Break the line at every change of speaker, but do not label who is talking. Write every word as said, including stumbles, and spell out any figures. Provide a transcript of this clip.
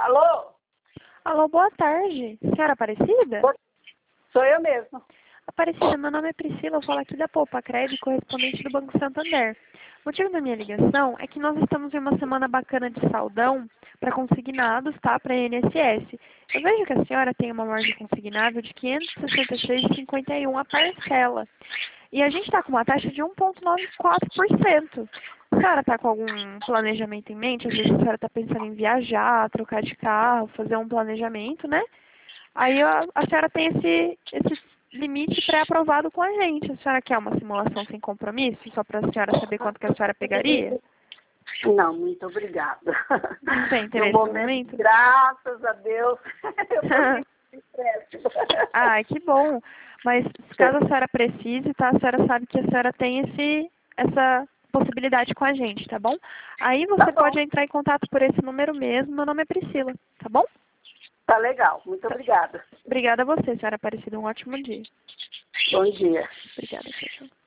Alô?
Alô, boa tarde. Senhora Aparecida?
Sou eu mesma.
Aparecida, meu nome é Priscila, eu falo aqui da Poupa Crédito, correspondente do Banco Santander. O motivo da minha ligação é que nós estamos em uma semana bacana de saldão para consignados, tá? Para I N S S. Eu vejo que a senhora tem uma margem consignável de quinhentos e sessenta e seis reais e cinquenta e um centavos a parcela. E a gente está com uma taxa de um vírgula noventa e quatro por cento. A senhora está com algum planejamento em mente? Às vezes a senhora está pensando em viajar, trocar de carro, fazer um planejamento, né? Aí a, a senhora tem esse, esse limite pré-aprovado com a gente. A senhora quer uma simulação sem compromisso? Só para a senhora saber quanto que a senhora pegaria?
Não, muito obrigada.
Não tem interesse
no
no
momento,
momento?
graças a Deus, eu tô muito estresse.
Ah, que bom. Mas caso a senhora precise, tá? A senhora sabe que a senhora tem esse, essa possibilidade com a gente, tá bom? Aí
Tá
você
bom,
pode entrar em contato por esse número mesmo. Meu nome é Priscila, tá bom?
tá legal. Muito obrigada.
Obrigada a você, senhora Aparecida. Um ótimo dia.
Bom dia.
Obrigada, tchau, tchau.